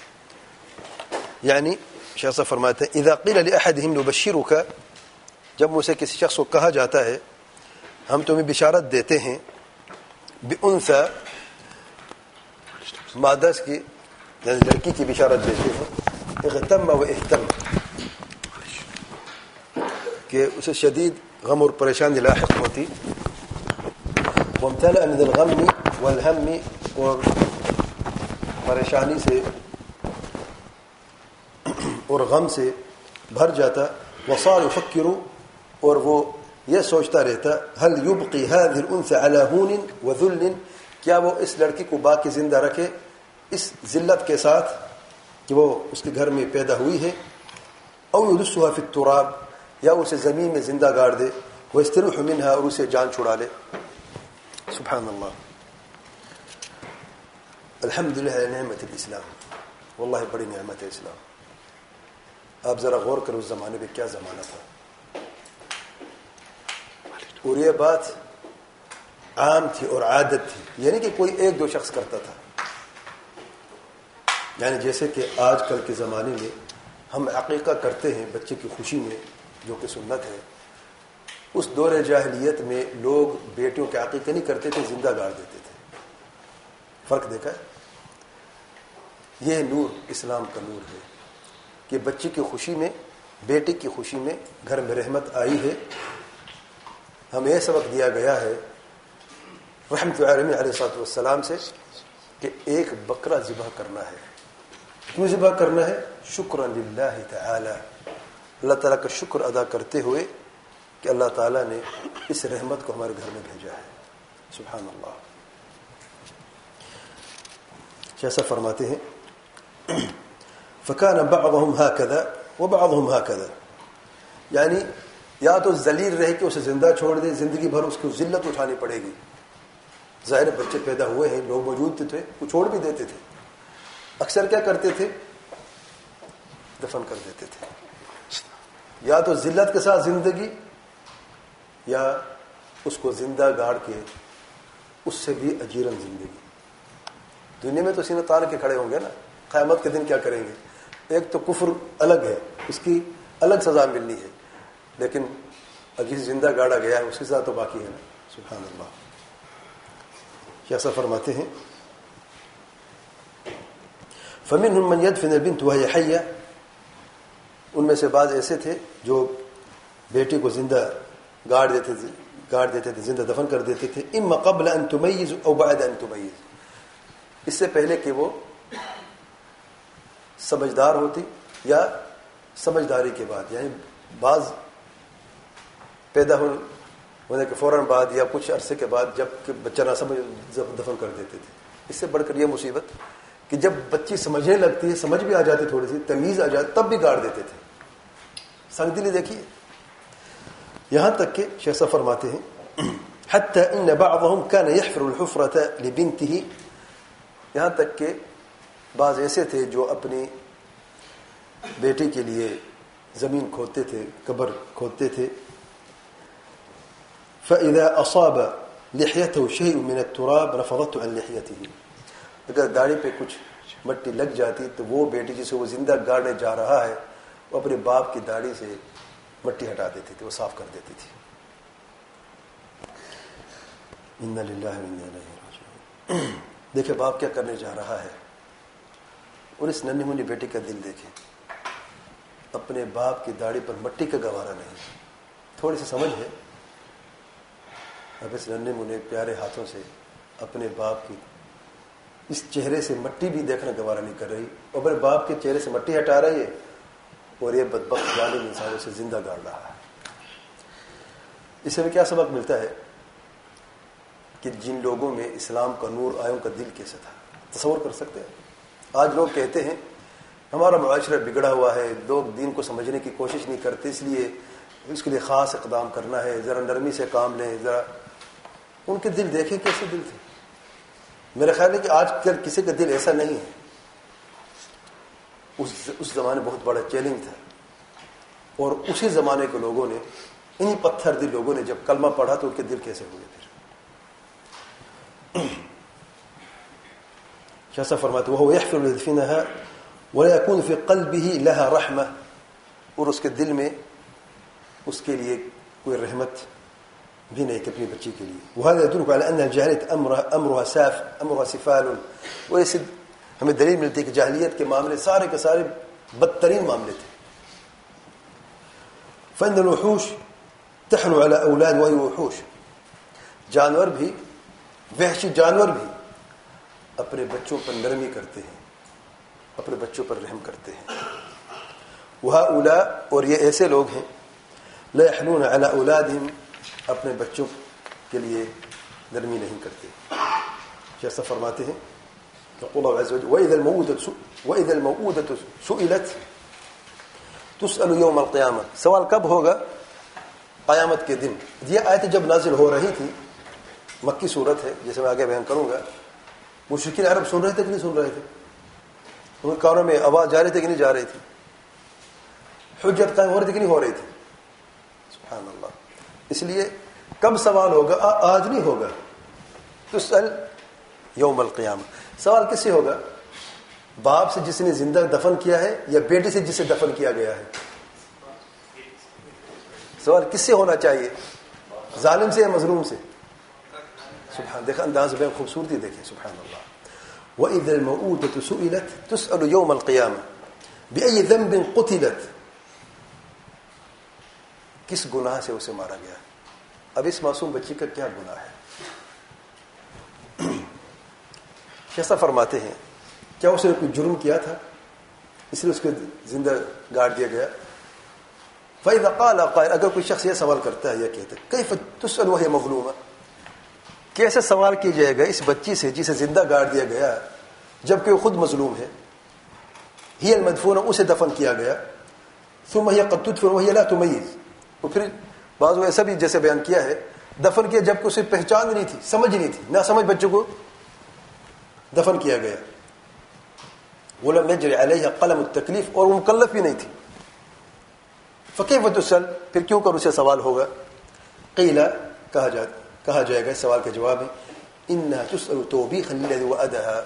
یعنی شیخ صاحب فرماتے ہیں اذا قیل لأحدهم نبشرك, جب مجھے کسی شخص کو کہا جاتا ہے ہم تمہیں بشارت دیتے ہیں بِأُنثى, مادہ کی یعنی لڑکی کی بشارت دیتے ہیں, اغتم و اہتم, کہ اسے شدید غم اور پریشانی لاحق ہوتی. وامتلأ من الغم والهم, اور پریشانی سے اور غم سے بھر جاتا. وصار يفكر, اور وہ یہ سوچتا رہتا هل يبقي هذه الانثى على هون وذل, کیا وہ اس لڑکی کو باقی زندہ رکھے اس ذلت کے ساتھ کہ وہ اس کے گھر میں پیدا ہوئی ہے. او يدسها في التراب, یا اسے زمین میں زندہ گاڑ دے. ويستريح منها, اور اسے جان چھڑا لے. سبحان اللہ. الحمدللہ نعمت الاسلام, واللہ بڑی نعمت ہے اسلام. آپ ذرا غور کرو اس زمانے میں کیا زمانہ تھا, اور یہ بات عام تھی اور عادت تھی, یعنی کہ کوئی ایک دو شخص کرتا تھا. یعنی جیسے کہ آج کل کے زمانے میں ہم عقیقہ کرتے ہیں بچے کی خوشی میں, جو کہ سنت ہے. اس دور جاہلیت میں لوگ بیٹیوں کے عقیقہ نہیں کرتے تھے, زندہ گاڑ دیتے تھے. فرق دیکھا ہے؟ یہ نور اسلام کا نور ہے کہ بچے کی خوشی میں, بیٹی کی خوشی میں گھر میں رحمت آئی ہے. ہمیں یہ سبق دیا گیا ہے رحمت العالمین علیہ الصلوۃ والسلام سے کہ ایک بکرا ذبح کرنا ہے. کیوں ذبح کرنا ہے؟ شکرا للہ تعالی, اللہ تعالیٰ کا شکر ادا کرتے ہوئے کہ اللہ تعالیٰ نے اس رحمت کو ہمارے گھر میں بھیجا ہے. سبحان اللہ. جیسا فرماتے ہیں فَكَانَ بَعْضُهُمْ هَكَذَا وَبَعْضُهُمْ هَكَذَا, یعنی یا تو ذلیل رہے کہ اسے زندہ چھوڑ دے, زندگی بھر اس کو ذلت اٹھانی پڑے گی. ظاہر بچے پیدا ہوئے ہیں, لوگ موجود تھے, وہ چھوڑ بھی دیتے تھے. اکثر کیا کرتے تھے؟ دفن کر دیتے تھے. یا تو ذلت کے ساتھ زندگی, یا اس کو زندہ گاڑ کے اس سے بھی اجیرن زندگی. دنیا میں تو سینہ تان کے کھڑے ہوں گے نا, قیامت کے دن کیا کریں گے؟ ایک تو کفر الگ ہے, اس کی الگ سزا ملنی ہے, لیکن اگر زندہ گاڑا گیا ہے اس کی سزا تو باقی ہے نا. سبحان اللہ. کیسا فرماتے ہیں فَمِنْهُمْ مَنْ يَدْفِنُ الْبِنْتُ وَهِيَ حَيَّةٌ, ان میں سے بعض ایسے تھے جو بیٹی کو زندہ گاڑ دیتے تھے, زندہ دفن کر دیتے تھے. اما قبل ان تمیز او بعد ان تمیز, اس سے پہلے کہ وہ سمجھدار ہوتی یا سمجھداری کے بعد, یعنی بعض پیدا ہونے کے فوراً بعد یا کچھ عرصے کے بعد جب کہ بچہ نہ سمجھ دفن کر دیتے تھے. اس سے بڑھ کر یہ مصیبت کہ جب بچی سمجھنے لگتی ہے, سمجھ بھی آ جاتی, تھوڑی سی تمیز آ جاتی, تب بھی گاڑ دیتے تھے. سنگ دلی دیکھیے. یہاں تک کہ شیخ صاحب فرماتے ہیں حتی ان بعضهم كان يحفر الحفرة لبنته, یہاں تک کہ بعض ایسے تھے جو اپنی بیٹی کے لیے زمین کھودتے تھے, قبر کھودتے تھے. فَإِذَا أَصَابَ لِحْيَتَهُ شَيْءٌ مِنَ التُّرَابِ رَفَضَتْهُ عَنْ لِحْيَتِهِ, اگر داڑھی پہ کچھ مٹی لگ جاتی تو وہ بیٹی جسے وہ زندہ گاڑنے جا رہا ہے وہ اپنے باپ کی داڑھی سے مٹی ہٹا دیتی تھی, وہ صاف کر دیتی تھی. اِنَّ لِلَّهِ وَإِنَّا إِلَيْهِ رَاجِعُونَ. دیکھیں باپ کیا کرنے جا رہا ہے, اور اس ننھی منی بیٹی کا دل دیکھیں. اپنے باپ کی داڑھی پر مٹی کا گوارا نہیں. تھوڑی سی سمجھ ہے, اب اس ننھے منھے پیارے ہاتھوں سے اپنے باپ کی اس چہرے سے مٹی بھی دیکھنا گوارا نہیں کر رہی, اور اپنے باپ کے چہرے سے مٹی ہٹا رہی ہے, اور یہ بدبخت ظالم انسان اسے زندہ گاڑ رہا ہے. اس سے کیا سبق ملتا ہے کہ جن لوگوں میں اسلام کا نور آیا ان کا دل کیسا تھا, تصور کر سکتے ہیں. آج لوگ کہتے ہیں ہمارا معاشرہ بگڑا ہوا ہے, لوگ دین کو سمجھنے کی کوشش نہیں کرتے, اس لیے اس کے لیے خاص اقدام کرنا ہے, ذرا نرمی سے کام لیں. ذرا ان کے دل دیکھیں کیسے دل تھے. میرا خیال ہے کہ آج کل کسی کا دل ایسا نہیں ہے. اس زمانے بہت بڑا چیلنج تھا, اور اسی زمانے کے لوگوں نے, انہی پتھر دل لوگوں نے جب کلمہ پڑھا تو ان کے دل کیسے ہوئے پھر. کیسا فرماتے وہ يحفر لدفنها ولا يكون في قلبه لها رحمة, اور اس کے دل میں اس کے لیے کوئی رحمت بھی نہیں تھی اپنی بچی کے لیے. وهذا يدل على ان الجاهليه امرها سفال, وہ اس ہمیں دلیل ملتی ہے کہ جاہلیت کے معاملے سارے کے سارے بدترین معاملے تھے. فإن الوحوش تحن على اولاد وهي وحوش, جانور بھی, وحشی جانور بھی اپنے بچوں پر نرمی کرتے ہیں, اپنے بچوں پر رحم کرتے ہیں. وهؤلاء, اور یہ ایسے لوگ ہیں, لا يحنون على اولادهم, اپنے بچوں کے لیے نرمی نہیں کرتے. جیسا فرماتے ہیں يقول الله عز وجل وإذا الموءودة سئلت تسأل يوم القيامة, سوال کب ہوگا؟ قیامت کے دن. یہ آیت جب نازل ہو رہی تھی, مکی صورت ہے جیسے میں آگے بیان کروں گا, مشرکین عرب سن رہے تھے کہ نہیں سن رہے تھے؟ ان کے کانوں میں آواز جا رہی تھی کہ نہیں جا رہی تھی؟ حجت قائم ہو رہی تھی کہ نہیں ہو رہی تھی؟ سبحان اللہ. اس لیے کب سوال ہوگا؟ آج نہیں ہوگا. تسأل یوم القیامہ. سوال کس سے ہوگا؟ باپ سے جس نے زندہ دفن کیا ہے, یا بیٹی سے جسے دفن کیا گیا ہے؟ سوال کس سے ہونا چاہیے, ظالم سے یا مظلوم سے؟ سبحان, دیکھا انداز بے خوبصورتی دیکھیں. سبحان اللہ. وَإِذَا الْمَوْءُودَةُ سُئِلَتْ تُسْأَلُ يَوْمَ الْقِيَامَةِ بِأَيِّ ذَنبٍ قُتِلَتْ, کس گناہ سے اسے مارا گیا. اب اس معصوم بچی کا کیا گناہ ہے؟ کیسا فرماتے ہیں, کیا اس نے کوئی جرم کیا تھا اس لیے اس کو زندہ گاڑ دیا گیا؟ فَإِذَا قَالَ قَائِلٌ, اگر کوئی شخص یہ سوال کرتا ہے, یہ کہتا ہے كَيْفَ تُسْأَلُ وَهِيَ مَظْلُومَةٌ, کیسے سوال کیا جائے گا اس بچی سے جسے زندہ گاڑ دیا گیا جبکہ وہ خود مظلوم ہے. هي المدفونة, اسے دفن کیا گیا. ثم هي قد تدفن وهي لا تميز, اور پھر بعض ایسا بھی جیسے بیان کیا ہے, دفن کیا جبکہ اسے پہچان نہیں تھی, سمجھ نہیں تھی, نہ سمجھ بچوں کو دفن کیا گیا. ولم يجري عليها قلم التکلیف, اور وہ مکلف بھی نہیں تھی. فكيف تسأل, پھر کیوں کر اسے سوال ہوگا؟ قیل, کہا جائے گا اس سوال کے جواب میں انہا تسأل توبیخا للذی وعدہا.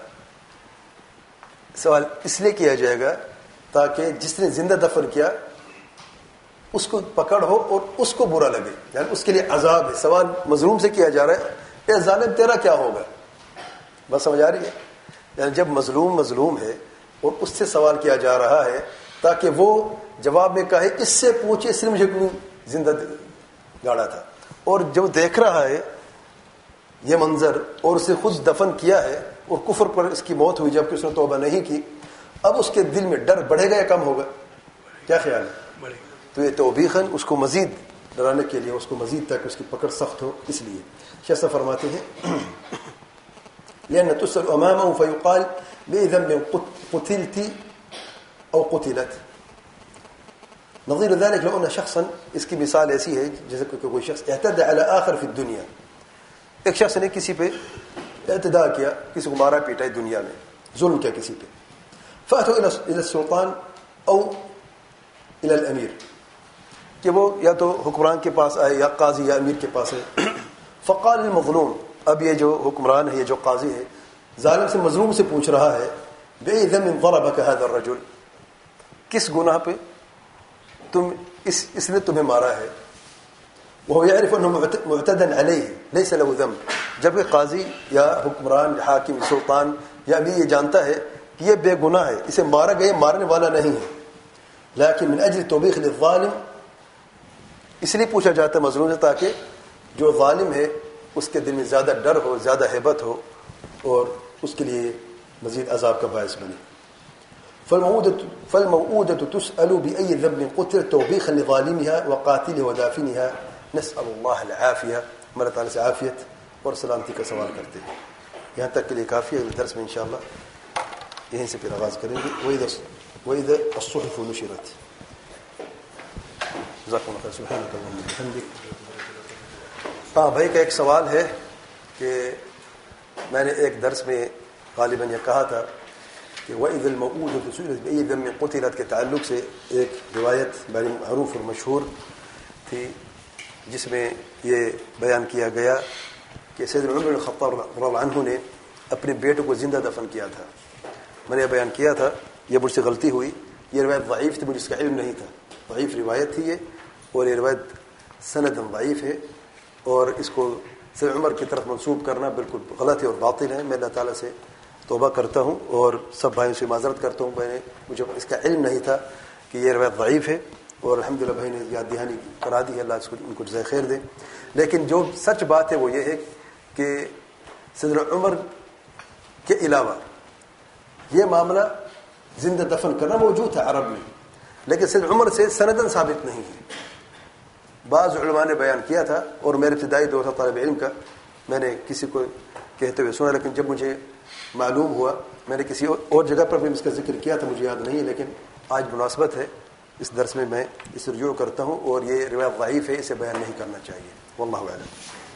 سوال اس لیے کیا جائے گا تاکہ جس نے زندہ دفن کیا اس کو پکڑ ہو اور اس کو برا لگے، یعنی اس کے لیے عذاب ہے. سوال مظلوم سے کیا جا رہا ہے، اے ظالم تیرا کیا ہوگا. بس سمجھ آ رہی ہے؟ یعنی جب مظلوم ہے اور اس سے سوال کیا جا رہا ہے تاکہ وہ جواب میں کہے اس سے پوچھے اس نے مجھے کیوں زندہ گاڑا تھا. اور جو دیکھ رہا ہے یہ منظر اور اسے خود دفن کیا ہے اور کفر پر اس کی موت ہوئی جبکہ اس نے توبہ نہیں کی، اب اس کے دل میں ڈر بڑھے گا یا کم ہوگا؟ کیا خیال ہے؟ تو یہ توبیخاً اس کو مزید ڈرانے کے لیے، اس کو مزید تک اس کی پکڑ سخت ہو، اس لیے شیخ صاحب فرماتے ہیں لأن تسأل أمامه فيقال بذنب قتلت أو قتلت. نظیر ذلك لو أن شخصا، اس کی مثال ایسی ہے جیسے کہ کوئی شخص اعتدى على آخر في الدنيا، ایک شخص نے کسی پہ اعتداء کیا، کسی کو مارا پیٹا ہے دنیا میں، ظلم کیا کسی پہ، فأتوا إلى السلطان أو إلى الأمير، کہ وہ یا تو حکمران کے پاس آئے یا قاضی یا امیر کے پاس ہے. فقال المظلوم، اب یہ جو حکمران ہے، یہ جو قاضی ہے، ظالم سے مظلوم سے پوچھ رہا ہے بأي ذنب ضربك هذا الرجل، کس گناہ پہ اس نے تمہیں مارا ہے. وہ يعرف انه معتدى عليه ليس له ذنب، جبکہ قاضی یا حکمران یا حاکم سلطان یا امیر یہ جانتا ہے کہ یہ بے گناہ ہے، اسے مارا گیا مارنے والا نہیں ہے، لیکن من اجل توبیخ للظالم، اس لیے پوچھا جاتا ہے مظلوم سے تاکہ جو ظالم ہے اس کے دل میں زیادہ ڈر ہو، زیادہ ہیبت ہو اور اس کے لیے مزید عذاب کا باعث بنے. فالموؤودة تسأل بأي ذنب قتل توبيخا لظالمها وقاتله ودافنها. نسأل الله العافية، اللہ تعالیٰ سے عافیت اور سلامتی کا سوال کرتے ہیں. یہاں تک کے لیے کافی ہے. درس میں انشاءاللہ یہیں سے پھر آغاز کریں گے. وإذا الصحف نشرت. جزاکم اللہ خیر. سبحانک اللہم وبحمدک. ہاں بھائی کا ایک سوال ہے کہ میں نے ایک درس میں غالباً یہ کہا تھا کہ وَإِذَا الْمَوْءُودَةُ سُئِلَتْ بِأَيِّ ذَنبٍ قُتِلَتْ کے تعلق سے ایک روایت بڑی معروف اور مشہور تھی جس میں یہ بیان کیا گیا کہ سیدنا عمر بن الخطاب رضی اللہ عنہ نے اپنے بیٹے کو زندہ دفن کیا تھا. میں نے یہ بیان کیا تھا، یہ مجھ سے غلطی ہوئی، یہ روایت ضعیف تھی، مجھے اس کا علم نہیں تھا. ضعیف روایت تھی یہ، اور یہ روایت سند ضعیف ہے، اور اس کو سیدنا عمر کی طرف منسوب کرنا بالکل غلط ہے اور باطل ہے. میں اللہ تعالیٰ سے توبہ کرتا ہوں اور سب بھائیوں سے معذرت کرتا ہوں. مجھے اس کا علم نہیں تھا کہ یہ روایت ضعیف ہے، اور الحمدللہ بھائی نے یاد دہانی کرا دی ہے، اللہ ان کو جزائے خیر دے. لیکن جو سچ بات ہے وہ یہ ہے کہ سیدنا عمر کے علاوہ یہ معاملہ زندہ دفن کرنا موجود تھا عرب میں، لیکن سیدنا عمر سے سندن ثابت نہیں ہے. بعض علماء نے بیان کیا تھا، اور میرے ابتدائی دور تھا طالب علم کا، میں نے کسی کو کہتے ہوئے سنا، لیکن جب مجھے معلوم ہوا، میں نے کسی اور جگہ پر بھی اس کا ذکر کیا تھا، مجھے یاد نہیں ہے، لیکن آج مناسبت ہے اس درس میں میں اس رجوع کرتا ہوں، اور یہ روایت ضعیف ہے، اسے بیان نہیں کرنا چاہیے. واللہ اعلم.